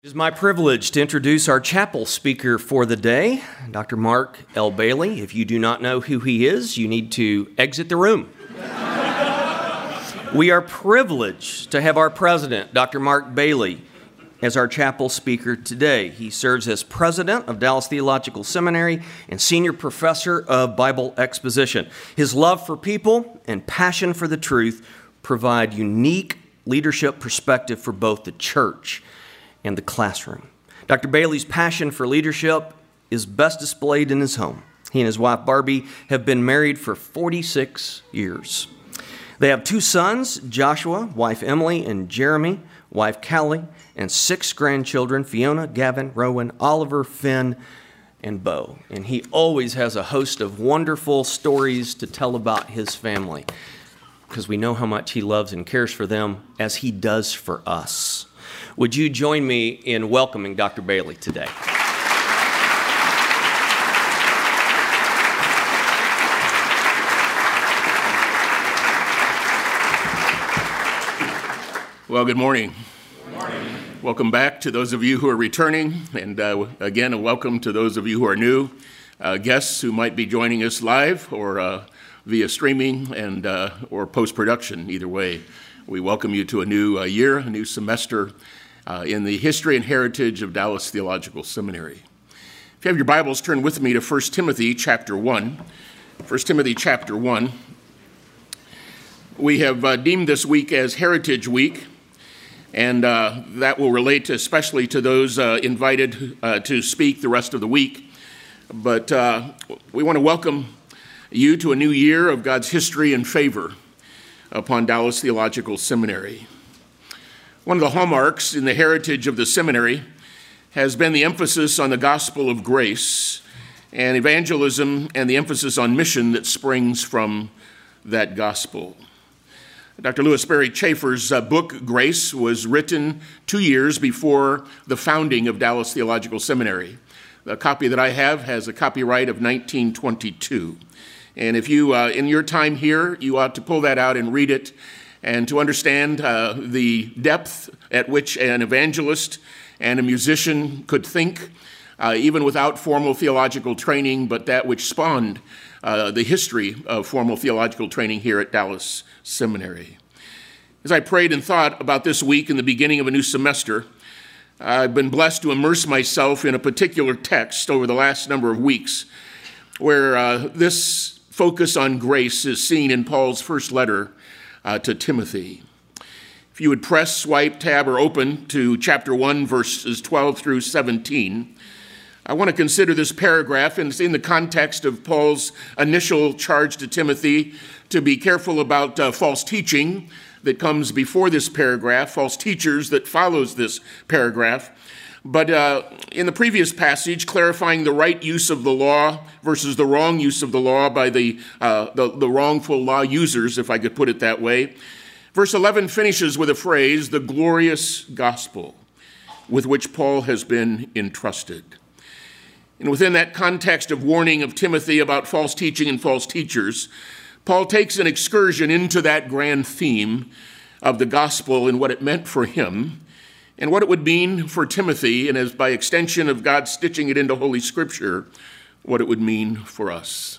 It is my privilege to introduce our chapel speaker for the day, Dr. Mark L. Bailey. If you do not know who he is, you need to exit the room. We are privileged to have our president, Dr. Mark Bailey, as our chapel speaker today. He serves as president of Dallas Theological Seminary and senior professor of Bible exposition. His love for people and passion for the truth provide unique leadership perspective for both the church and the classroom. Dr. Bailey's passion for leadership is best displayed in his home. He and his wife Barbie have been married for 46 years. They have 2 sons, Joshua, wife Emily, and Jeremy, wife Callie, and 6 grandchildren, Fiona, Gavin, Rowan, Oliver, Finn, and Bo. And he always has a host of wonderful stories to tell about his family, because we know how much he loves and cares for them as he does for us. Would you join me in welcoming Dr. Bailey today? Well, good morning. Good morning. Welcome back to those of you who are returning, and again, a welcome to those of you who are new, guests who might be joining us live or via streaming and or post-production. Either way, we welcome you to a new year, a new semester in the history and heritage of Dallas Theological Seminary. If you have your Bibles, turn with me to 1 Timothy chapter 1. 1 Timothy chapter 1. We have deemed this week as Heritage Week, and that will relate especially to those invited to speak the rest of the week. But we want to welcome you to a new year of God's history and favor upon Dallas Theological Seminary. One of the hallmarks in the heritage of the seminary has been the emphasis on the gospel of grace and evangelism and the emphasis on mission that springs from that gospel. Dr. Lewis Berry Chafer's book, Grace, was written 2 years before the founding of Dallas Theological Seminary. The copy that I have has a copyright of 1922. And if you, in your time here, you ought to pull that out and read it, and to understand the depth at which an evangelist and a musician could think, even without formal theological training, but that which spawned the history of formal theological training here at Dallas Seminary. As I prayed and thought about this week in the beginning of a new semester, I've been blessed to immerse myself in a particular text over the last number of weeks, where this focus on grace is seen in Paul's first letter to Timothy. If you would press, swipe, tab, or open to chapter 1, verses 12 through 17, I want to consider this paragraph, and it's in the context of Paul's initial charge to Timothy to be careful about false teaching that comes before this paragraph, false teachers that follows this paragraph. But in the previous passage, clarifying the right use of the law versus the wrong use of the law by the wrongful law users, if I could put it that way. Verse 11 finishes with a phrase, the glorious gospel, with which Paul has been entrusted. And within that context of warning of Timothy about false teaching and false teachers, Paul takes an excursion into that grand theme of the gospel and what it meant for him, and what it would mean for Timothy, and as by extension of God stitching it into Holy Scripture, what it would mean for us.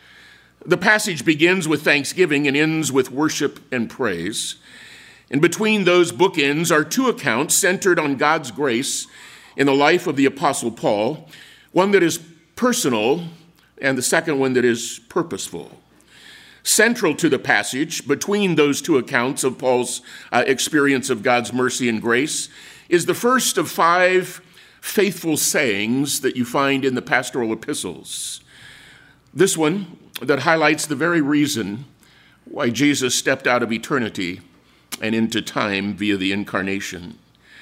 The passage begins with thanksgiving and ends with worship and praise. And between those bookends are 2 accounts centered on God's grace in the life of the Apostle Paul, one that is personal and the second one that is purposeful. Central to the passage, between those 2 accounts of Paul's experience of God's mercy and grace, is the first of 5 faithful sayings that you find in the pastoral epistles. This one that highlights the very reason why Jesus stepped out of eternity and into time via the incarnation.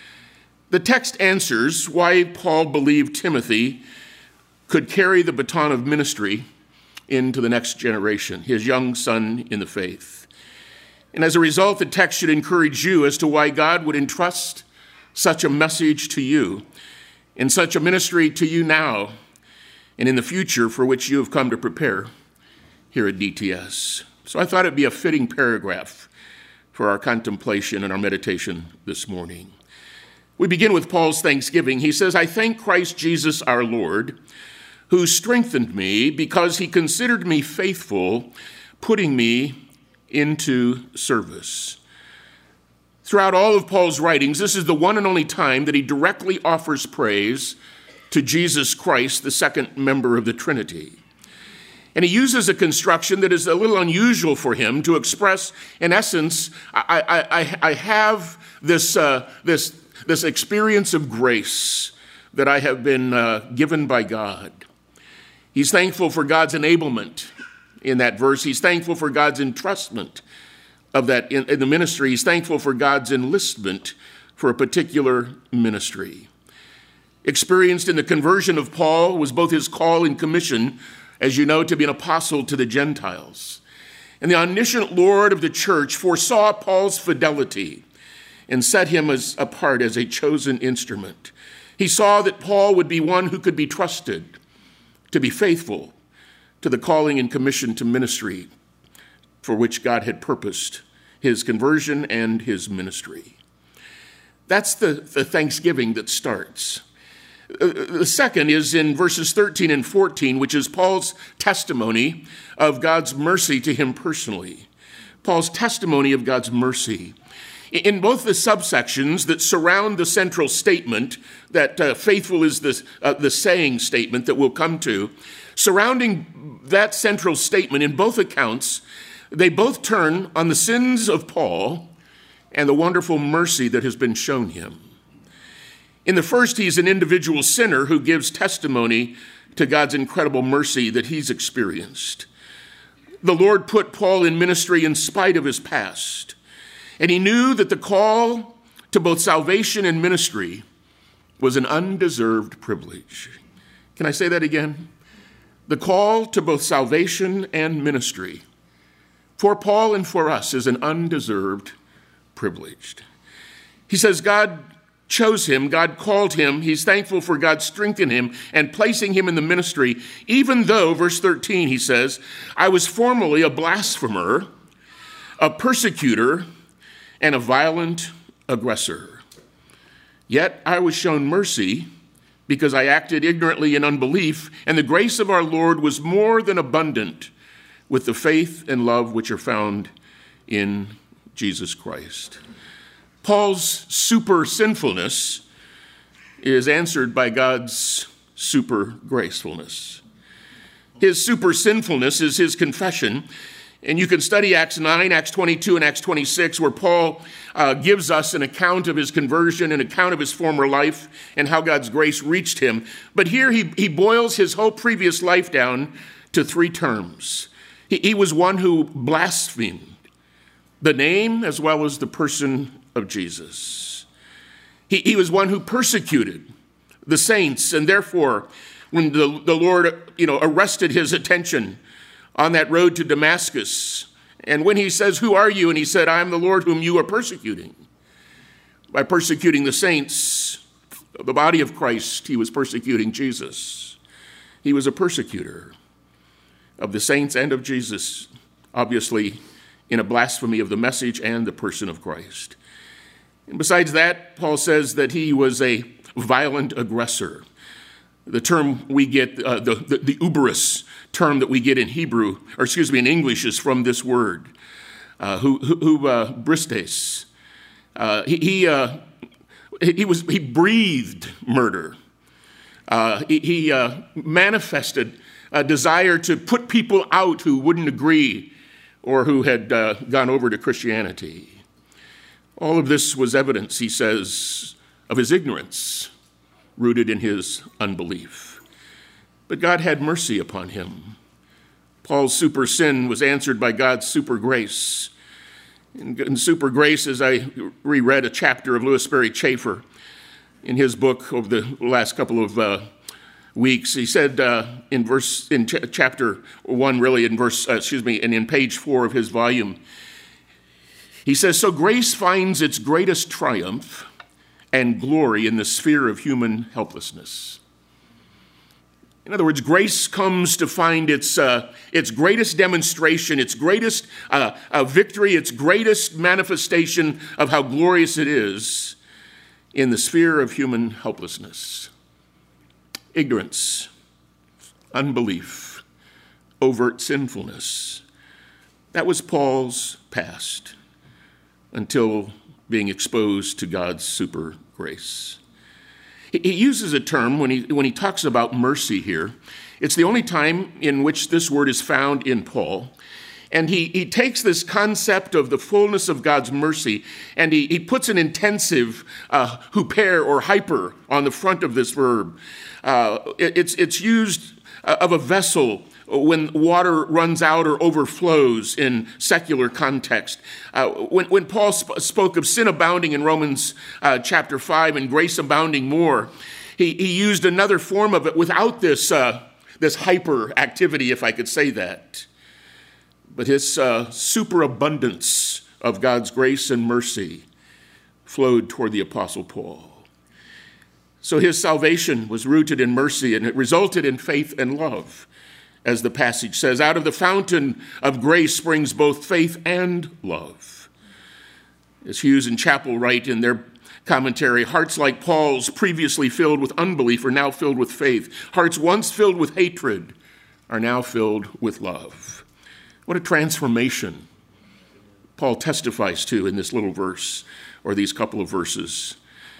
The text answers why Paul believed Timothy could carry the baton of ministry into the next generation, his young son in the faith. And as a result, the text should encourage you as to why God would entrust such a message to you, and such a ministry to you now, and in the future for which you have come to prepare here at DTS. So I thought it'd be a fitting paragraph for our contemplation and our meditation this morning. We begin with Paul's thanksgiving. He says, I thank Christ Jesus our Lord, who strengthened me because he considered me faithful, putting me into service. Throughout all of Paul's writings, this is the one and only time that he directly offers praise to Jesus Christ, the second member of the Trinity. And he uses a construction that is a little unusual for him to express, in essence, I have this experience of grace that I have been given by God. He's thankful for God's enablement in that verse. He's thankful for God's entrustment of that in the ministry. He's thankful for God's enlistment for a particular ministry. Experienced in the conversion of Paul was both his call and commission, as you know, to be an apostle to the Gentiles. And the omniscient Lord of the church foresaw Paul's fidelity and set him apart as a chosen instrument. He saw that Paul would be one who could be trusted to be faithful to the calling and commission to ministry for which God had purposed his conversion and his ministry. That's the thanksgiving that starts. The second is in verses 13 and 14, which is Paul's testimony of God's mercy to him personally. Paul's testimony of God's mercy. In both the subsections that surround the central statement, that faithful is the saying statement that we'll come to, surrounding that central statement in both accounts, they both turn on the sins of Paul and the wonderful mercy that has been shown him. In the first, he's an individual sinner who gives testimony to God's incredible mercy that he's experienced. The Lord put Paul in ministry in spite of his past, and he knew that the call to both salvation and ministry was an undeserved privilege. Can I say that again? The call to both salvation and ministry for Paul and for us is an undeserved privilege. He says God chose him, God called him, he's thankful for God strengthening him and placing him in the ministry, even though, verse 13, he says, I was formerly a blasphemer, a persecutor, and a violent aggressor. Yet I was shown mercy because I acted ignorantly in unbelief, and the grace of our Lord was more than abundant with the faith and love which are found in Jesus Christ. Paul's super sinfulness is answered by God's super gracefulness. His super sinfulness is his confession. And you can study Acts 9, Acts 22, and Acts 26, where Paul gives us an account of his conversion, an account of his former life, and how God's grace reached him. But here he boils his whole previous life down to three terms. He was one who blasphemed the name as well as the person of Jesus. He was one who persecuted the saints, and therefore, when the Lord, arrested his attention on that road to Damascus, and when he says, "Who are you?" and he said, "I am the Lord whom you are persecuting." By persecuting the saints, the body of Christ, he was persecuting Jesus. He was a persecutor of the saints and of Jesus, obviously in a blasphemy of the message and the person of Christ. And besides that, Paul says that he was a violent aggressor. The term we get, the uberus term that we get in in English is from this word, bristes. He breathed murder. He manifested a desire to put people out who wouldn't agree or who had gone over to Christianity. All of this was evidence, he says, of his ignorance, rooted in his unbelief. But God had mercy upon him. Paul's super sin was answered by God's super grace. In super grace, as I reread a chapter of Louis Sperry Chafer in his book over the last couple of weeks, he said in chapter 1, really and in page 4 of his volume, he says, "So grace finds its greatest triumph and glory in the sphere of human helplessness." In other words, grace comes to find its greatest demonstration, its greatest victory, its greatest manifestation of how glorious it is in the sphere of human helplessness. Ignorance, unbelief, overt sinfulness. That was Paul's past until being exposed to God's super grace. He uses a term when he talks about mercy here. It's the only time in which this word is found in Paul. And he takes this concept of the fullness of God's mercy and he puts an intensive huper or hyper on the front of this verb. It's used of a vessel when water runs out or overflows in secular context. When Paul spoke of sin abounding in Romans chapter 5 and grace abounding more, he used another form of it without this hyper activity, if I could say that. But his superabundance of God's grace and mercy flowed toward the Apostle Paul. So his salvation was rooted in mercy, and it resulted in faith and love. As the passage says, out of the fountain of grace springs both faith and love. As Hughes and Chappell write in their commentary, hearts like Paul's, previously filled with unbelief, are now filled with faith. Hearts once filled with hatred are now filled with love. What a transformation Paul testifies to in this little verse, or these couple of verses.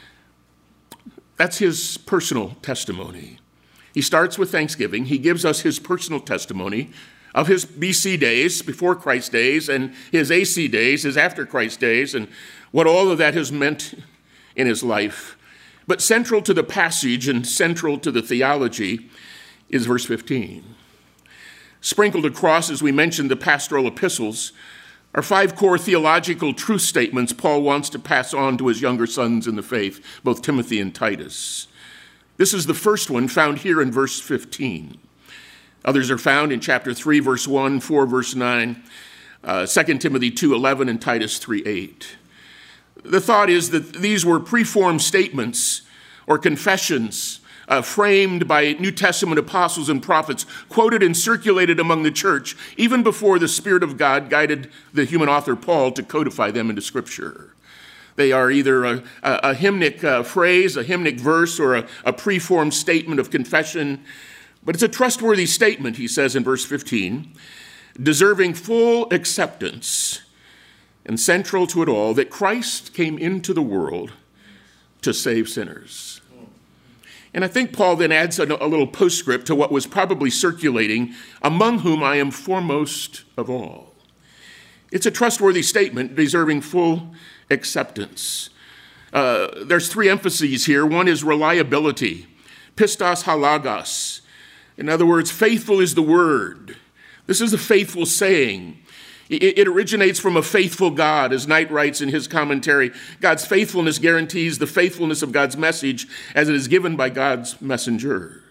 That's his personal testimony. He starts with thanksgiving. He gives us his personal testimony of his BC days, before Christ days, and his AC days, his after Christ days, and what all of that has meant in his life. But central to the passage and central to the theology is verse 15. Sprinkled across, as we mentioned, the pastoral epistles, are 5 core theological truth statements Paul wants to pass on to his younger sons in the faith, both Timothy and Titus. This is the first one found here in verse 15. Others are found in chapter 3, verse 1, 4, verse 9, 2 Timothy 2:11, and Titus 3:8. The thought is that these were preformed statements or confessions framed by New Testament apostles and prophets, quoted and circulated among the church, even before the Spirit of God guided the human author Paul to codify them into Scripture. They are either a hymnic phrase, a hymnic verse, or a preformed statement of confession. But it's a trustworthy statement, he says in verse 15, deserving full acceptance, and central to it all, that Christ came into the world to save sinners. And I think Paul then adds a little postscript to what was probably circulating, among whom I am foremost of all. It's a trustworthy statement deserving full acceptance. There's 3 emphases here. One is reliability, pistos halagos. In other words, faithful is the word. This is a faithful saying. It originates from a faithful God, as Knight writes in his commentary. God's faithfulness guarantees the faithfulness of God's message as it is given by God's messenger.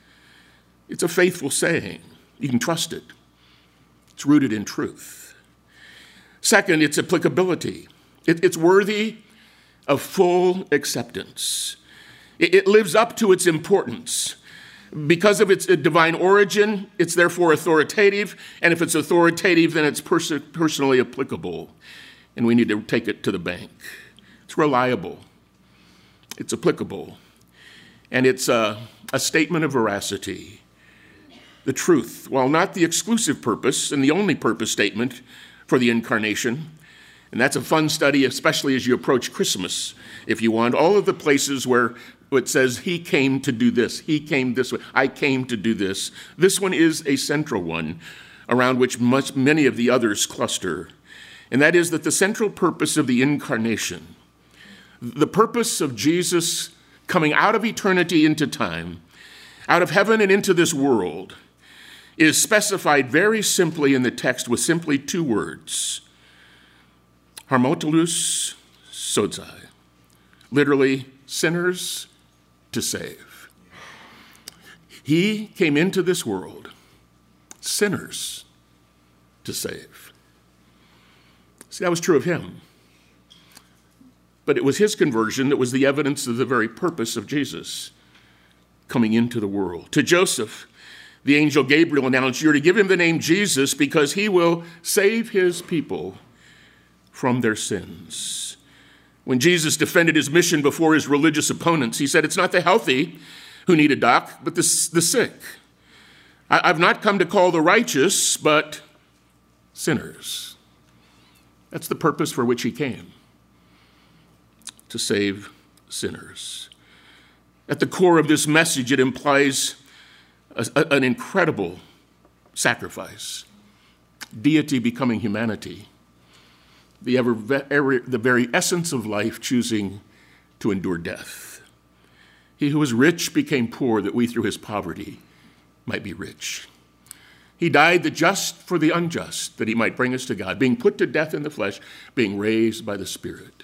It's a faithful saying. You can trust it. It's rooted in truth. Second, its applicability. It's worthy of full acceptance. It lives up to its importance. Because of its divine origin, it's therefore authoritative, and if it's authoritative, then it's personally applicable, and we need to take it to the bank. It's reliable, it's applicable, and it's a statement of veracity. The truth, while not the exclusive purpose and the only purpose statement for the incarnation, and that's a fun study, especially as you approach Christmas, if you want, all of the places where it says, he came to do this, he came this way, I came to do this. This one is a central one around which many of the others cluster, and that is that the central purpose of the incarnation, the purpose of Jesus coming out of eternity into time, out of heaven and into this world, is specified very simply in the text with simply 2 words, harmotolous sozai, literally sinners to save. He came into this world, sinners to save. See, that was true of him. But it was his conversion that was the evidence of the very purpose of Jesus coming into the world. To Joseph, the angel Gabriel announced, you're to give him the name Jesus because he will save his people from their sins. When Jesus defended his mission before his religious opponents, he said, "It's not the healthy who need a doc, but the sick. I've not come to call the righteous, but sinners." That's the purpose for which he came, to save sinners. At the core of this message, it implies an incredible sacrifice, deity becoming humanity, the very essence of life choosing to endure death. He who was rich became poor, that we through his poverty might be rich. He died the just for the unjust, that he might bring us to God, being put to death in the flesh, being raised by the Spirit.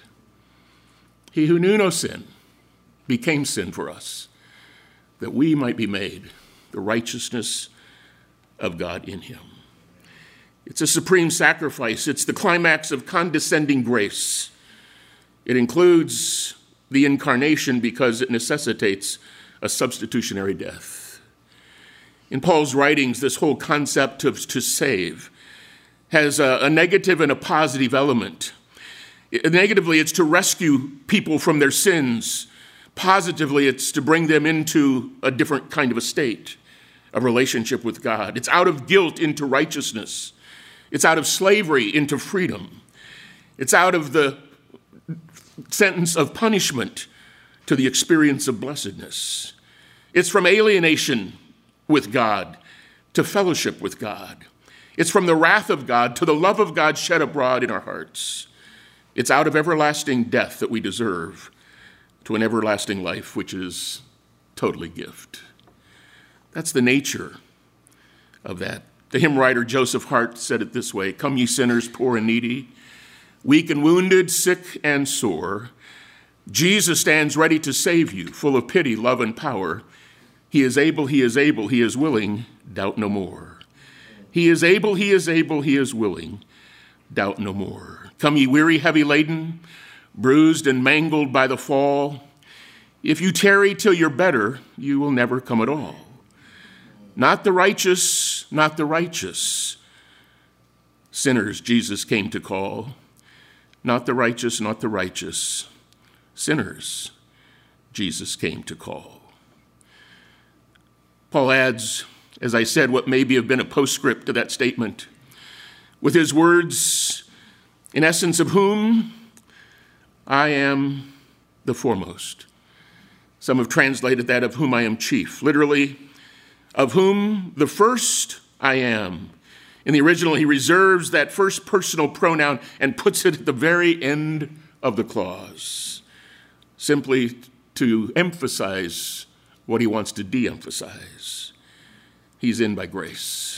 He who knew no sin became sin for us, that we might be made the righteousness of God in him. It's a supreme sacrifice. It's the climax of condescending grace. It includes the incarnation because it necessitates a substitutionary death. In Paul's writings, this whole concept of to save has a negative and a positive element. Negatively, it's to rescue people from their sins. Positively, it's to bring them into a different kind of a state, a relationship with God. It's out of guilt into righteousness. It's out of slavery into freedom. It's out of the sentence of punishment to the experience of blessedness. It's from alienation with God to fellowship with God. It's from the wrath of God to the love of God shed abroad in our hearts. It's out of everlasting death that we deserve to an everlasting life, which is totally gift. That's the nature of that. The hymn writer Joseph Hart said it this way: "Come ye sinners, poor and needy, weak and wounded, sick and sore. Jesus stands ready to save you, full of pity, love, and power. He is able, he is able, he is willing, doubt no more. He is able, he is able, he is willing, doubt no more. Come ye weary, heavy laden, bruised and mangled by the fall. If you tarry till you're better, you will never come at all. Not the righteous, not the righteous. Sinners Jesus came to call. Not the righteous, not the righteous. Sinners Jesus came to call." Paul adds, as I said, what maybe have been a postscript to that statement, with his words, in essence, of whom I am the foremost. Some have translated that, of whom I am chief. Literally, of whom the first I am. In the original, he reserves that first personal pronoun and puts it at the very end of the clause, simply to emphasize what he wants to de-emphasize. He's in by grace.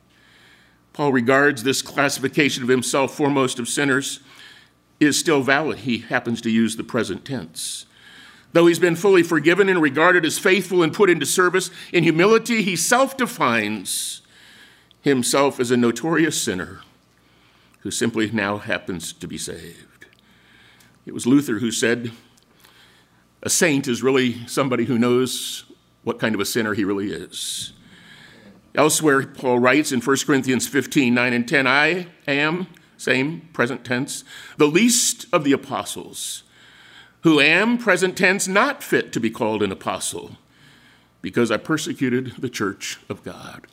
Paul regards this classification of himself foremost of sinners is still valid. He happens to use the present tense. Though he's been fully forgiven and regarded as faithful and put into service, in humility he self-defines himself as a notorious sinner who simply now happens to be saved. It was Luther who said, a saint is really somebody who knows what kind of a sinner he really is. Elsewhere, Paul writes in 1 Corinthians 15, 9 and 10, I am, same present tense, the least of the apostles, who am, present tense, not fit to be called an apostle, because I persecuted the church of God.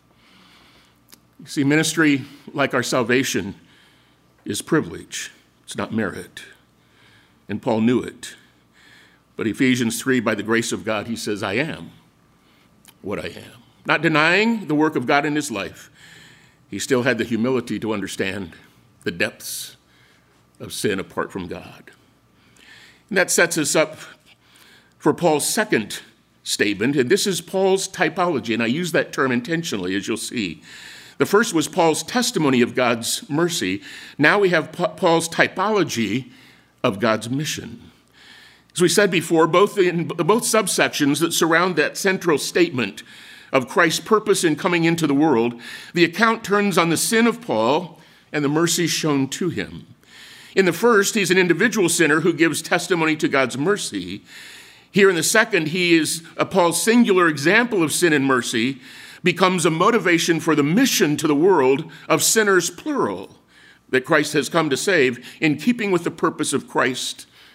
You see, ministry, like our salvation, is privilege. It's not merit. And Paul knew it. But Ephesians 3, by the grace of God, he says, I am what I am. Not denying the work of God in his life, he still had the humility to understand the depths of sin apart from God. And that sets us up for Paul's second statement, and this is Paul's typology, and I use that term intentionally, as you'll see. The first was Paul's testimony of God's mercy. Now we have Paul's typology of God's mission. As we said before, both subsections that surround that central statement of Christ's purpose in coming into the world, the account turns on the sin of Paul and the mercy shown to him. In the first, he's an individual sinner who gives testimony to God's mercy. Here in the second, he is Paul's singular example of sin and mercy becomes a motivation for the mission to the world of sinners, plural, that Christ has come to save in keeping with the purpose of Christ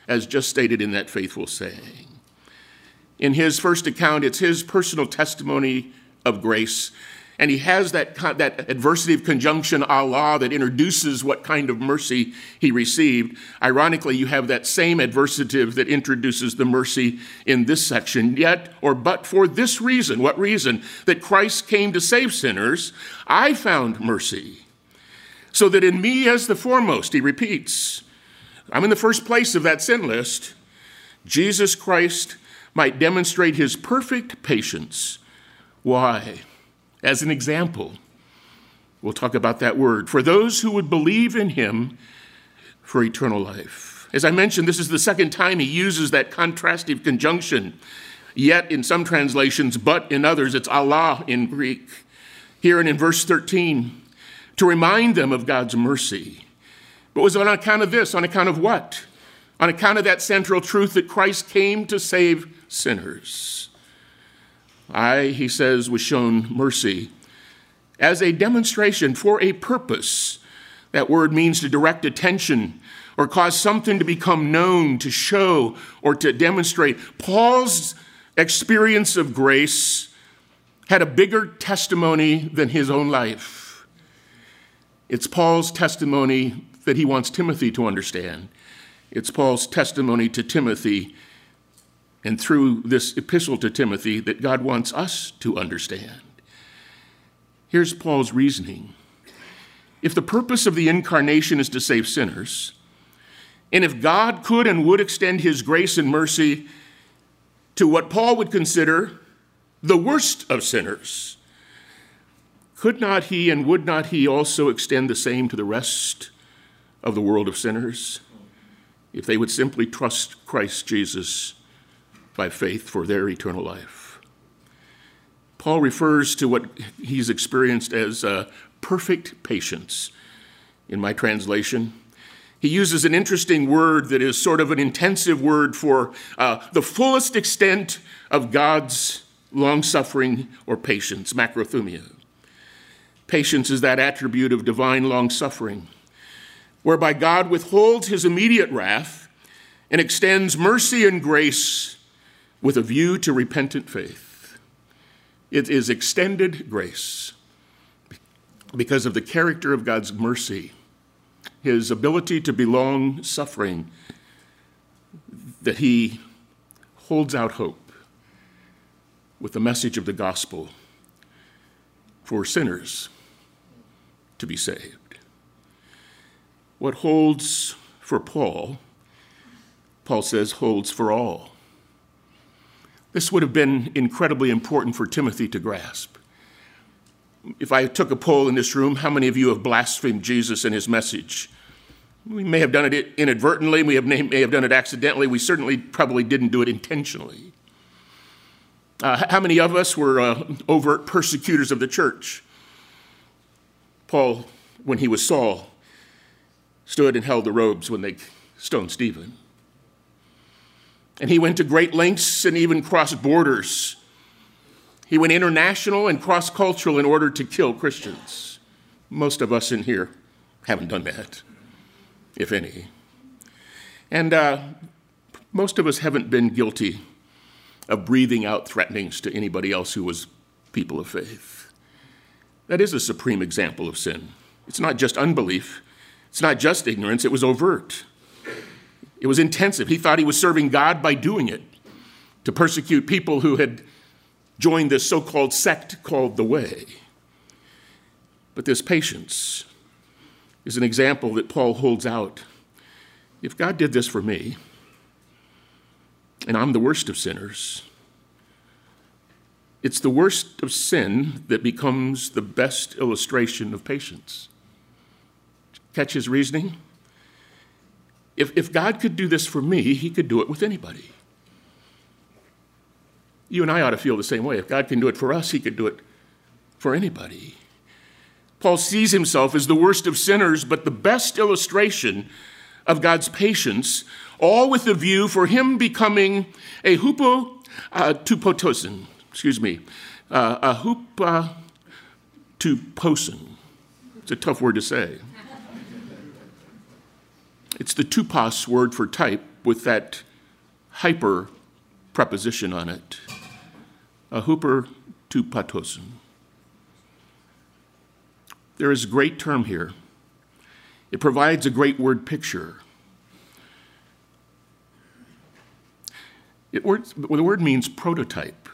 as just stated in that faithful saying. In his first account, it's his personal testimony of grace, and he has that adversative conjunction a la that introduces what kind of mercy he received. Ironically, you have that same adversative that introduces the mercy in this section. Yet, or but for this reason, what reason? That Christ came to save sinners, I found mercy. So that in me as the foremost, he repeats, I'm in the first place of that sin list, Jesus Christ might demonstrate his perfect patience. Why? As an example, we'll talk about that word, for those who would believe in him for eternal life. As I mentioned, this is the second time he uses that contrastive conjunction. Yet in some translations, but in others, it's Allah in Greek. Here and in verse 13, to remind them of God's mercy. But was it on account of this? On account of what? On account of that central truth that Christ came to save sinners. I, he says, was shown mercy as a demonstration for a purpose. That word means to direct attention or cause something to become known, to show or to demonstrate. Paul's experience of grace had a bigger testimony than his own life. It's Paul's testimony that he wants Timothy to understand. It's Paul's testimony to Timothy, and through this epistle to Timothy, that God wants us to understand. Here's Paul's reasoning. If the purpose of the incarnation is to save sinners, and if God could and would extend his grace and mercy to what Paul would consider the worst of sinners, could not he and would not he also extend the same to the rest of the world of sinners, if they would simply trust Christ Jesus by faith for their eternal life? Paul refers to what he's experienced as perfect patience in my translation. He uses an interesting word that is sort of an intensive word for the fullest extent of God's long-suffering or patience, macrothumia. Patience is that attribute of divine long-suffering, whereby God withholds his immediate wrath and extends mercy and grace with a view to repentant faith. It is extended grace because of the character of God's mercy, his ability to be long-suffering, that he holds out hope with the message of the gospel for sinners to be saved. What holds for Paul, Paul says, holds for all. This would have been incredibly important for Timothy to grasp. If I took a poll in this room, how many of you have blasphemed Jesus and his message? We may have done it inadvertently, we may have done it accidentally, we certainly probably didn't do it intentionally. How many of us were overt persecutors of the church? Paul, when he was Saul, stood and held the robes when they stoned Stephen. And he went to great lengths and even crossed borders. He went international and cross-cultural in order to kill Christians. Most of us in here haven't done that, if any. And most of us haven't been guilty of breathing out threatenings to anybody else who was people of faith. That is a supreme example of sin. It's not just unbelief. It's not just ignorance. It was overt. It was intensive. He thought he was serving God by doing it, to persecute people who had joined this so-called sect called the Way. But this patience is an example that Paul holds out. If God did this for me, and I'm the worst of sinners, it's the worst of sin that becomes the best illustration of patience. Catch his reasoning? If God could do this for me, he could do it with anybody. You and I ought to feel the same way. If God can do it for us, he could do it for anybody. Paul sees himself as the worst of sinners, but the best illustration of God's patience, all with a view for him becoming a hupotupotosin. A hupotuposin. It's a tough word to say. It's the tupos word for type with that hyper preposition on it, a huper tu patosun. There is a great term here. It provides a great word picture. The word means prototype,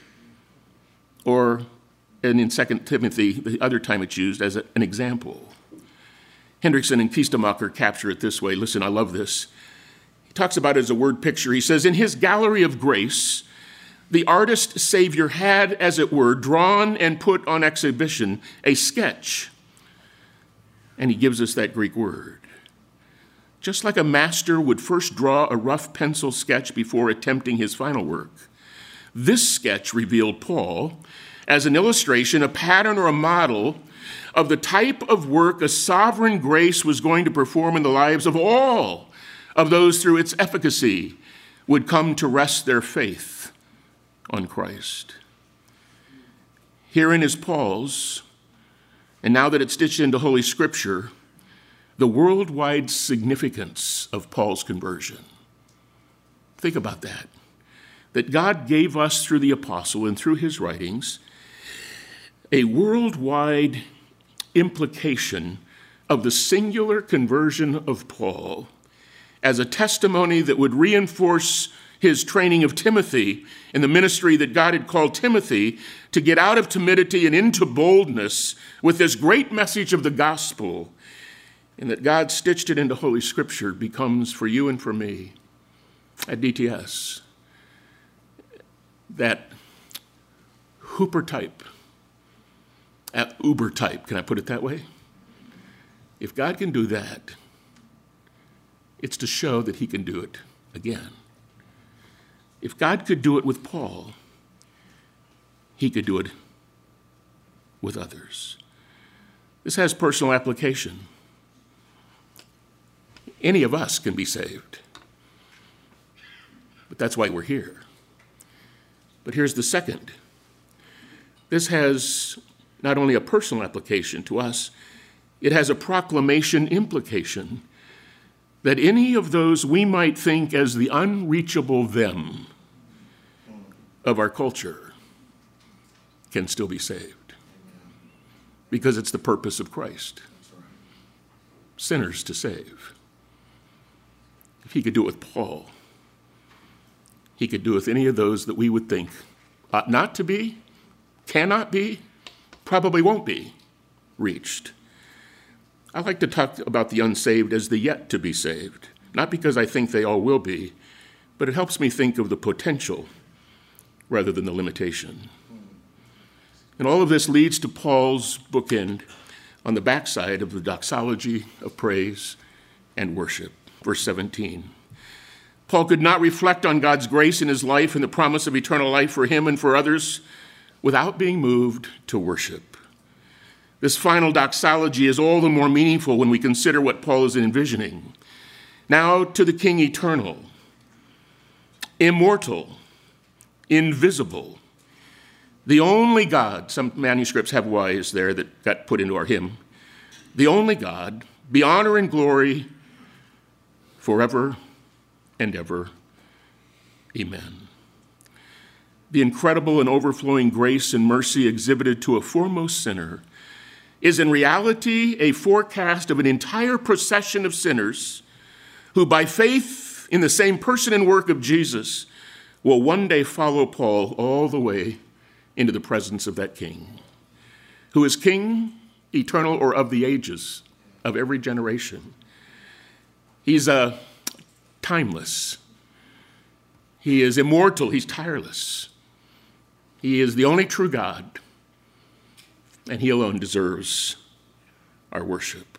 and in 2 Timothy, the other time it's used as an example. Hendrickson and Kistemacher capture it this way. Listen, I love this. He talks about it as a word picture. He says, in his gallery of grace, the artist Savior had, as it were, drawn and put on exhibition a sketch. And he gives us that Greek word. Just like a master would first draw a rough pencil sketch before attempting his final work, this sketch revealed Paul as an illustration, a pattern or a model of the type of work a sovereign grace was going to perform in the lives of all of those through its efficacy would come to rest their faith on Christ. Herein is Paul's, and now that it's stitched into Holy Scripture, the worldwide significance of Paul's conversion. Think about that. That God gave us through the apostle and through his writings a worldwide implication of the singular conversion of Paul as a testimony that would reinforce his training of Timothy in the ministry that God had called Timothy to get out of timidity and into boldness with this great message of the gospel, and that God stitched it into Holy Scripture becomes for you and for me at DTS that Hooper type, at Uber type, can I put it that way? If God can do that, it's to show that he can do it again. If God could do it with Paul, he could do it with others. This has personal application. Any of us can be saved. But that's why we're here. But here's the second. This has not only a personal application to us, it has a proclamation implication that any of those we might think as the unreachable them of our culture can still be saved. Because it's the purpose of Christ. Sinners to save. If he could do it with Paul, he could do it with any of those that we would think ought not to be, cannot be, probably won't be reached. I like to talk about the unsaved as the yet to be saved, not because I think they all will be, but it helps me think of the potential rather than the limitation. And all of this leads to Paul's bookend on the backside of the doxology of praise and worship. Verse 17. Paul could not reflect on God's grace in his life and the promise of eternal life for him and for others without being moved to worship. This final doxology is all the more meaningful when we consider what Paul is envisioning. Now to the King eternal, immortal, invisible, the only God, some manuscripts have Y's there that got put into our hymn, the only God, be honor and glory forever and ever. Amen. The incredible and overflowing grace and mercy exhibited to a foremost sinner is in reality a forecast of an entire procession of sinners who by faith in the same person and work of Jesus will one day follow Paul all the way into the presence of that King, who is King, eternal, or of the ages, of every generation. He's timeless. He is immortal. He's tireless. He is the only true God, and he alone deserves our worship.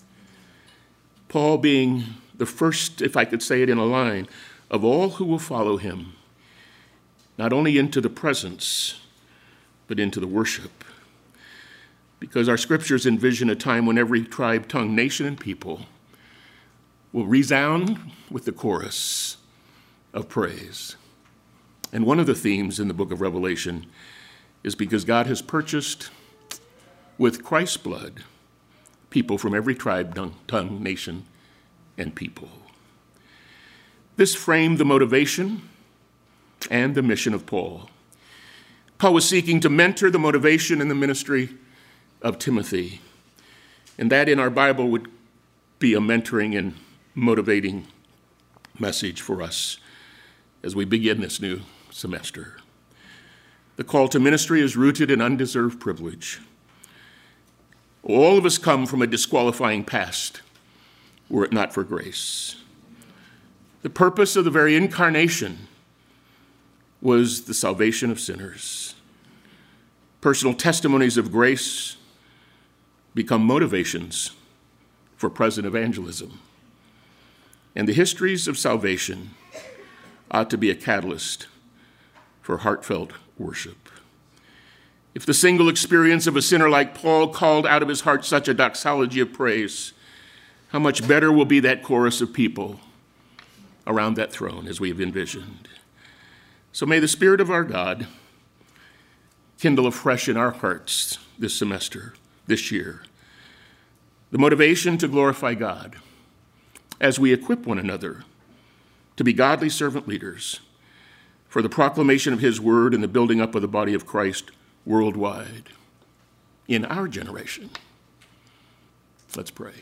Paul being the first, if I could say it in a line, of all who will follow him, not only into the presence, but into the worship. Because our scriptures envision a time when every tribe, tongue, nation, and people will resound with the chorus of praise. And one of the themes in the book of Revelation is because God has purchased with Christ's blood people from every tribe, tongue, nation, and people. This framed the motivation and the mission of Paul. Paul was seeking to mentor the motivation and the ministry of Timothy, and that in our Bible would be a mentoring and motivating message for us as we begin this new semester. The call to ministry is rooted in undeserved privilege. All of us come from a disqualifying past, were it not for grace. The purpose of the very incarnation was the salvation of sinners. Personal testimonies of grace become motivations for present evangelism. And the histories of salvation ought to be a catalyst for heartfelt worship. If the single experience of a sinner like Paul called out of his heart such a doxology of praise, how much better will be that chorus of people around that throne as we have envisioned. So may the Spirit of our God kindle afresh in our hearts this semester, this year, the motivation to glorify God as we equip one another to be godly servant leaders for the proclamation of his word and the building up of the body of Christ worldwide in our generation. Let's pray.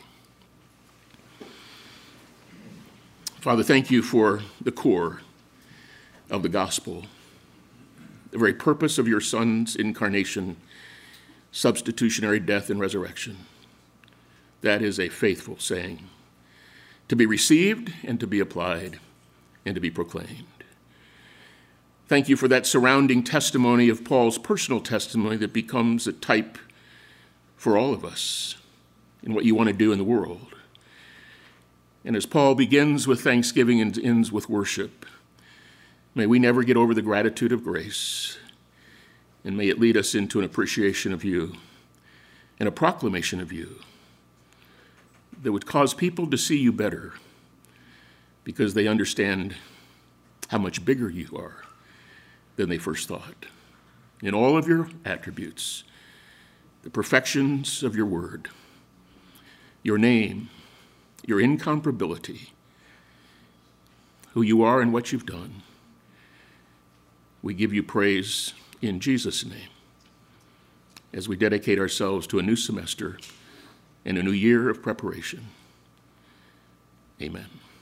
Father, thank you for the core of the gospel, the very purpose of your Son's incarnation, substitutionary death and resurrection. That is a faithful saying, to be received and to be applied and to be proclaimed. Thank you for that surrounding testimony of Paul's personal testimony that becomes a type for all of us in what you want to do in the world. And as Paul begins with thanksgiving and ends with worship, may we never get over the gratitude of grace, and may it lead us into an appreciation of you and a proclamation of you that would cause people to see you better because they understand how much bigger you are than they first thought. In all of your attributes, the perfections of your word, your name, your incomparability, who you are and what you've done, we give you praise in Jesus' name as we dedicate ourselves to a new semester and a new year of preparation. Amen.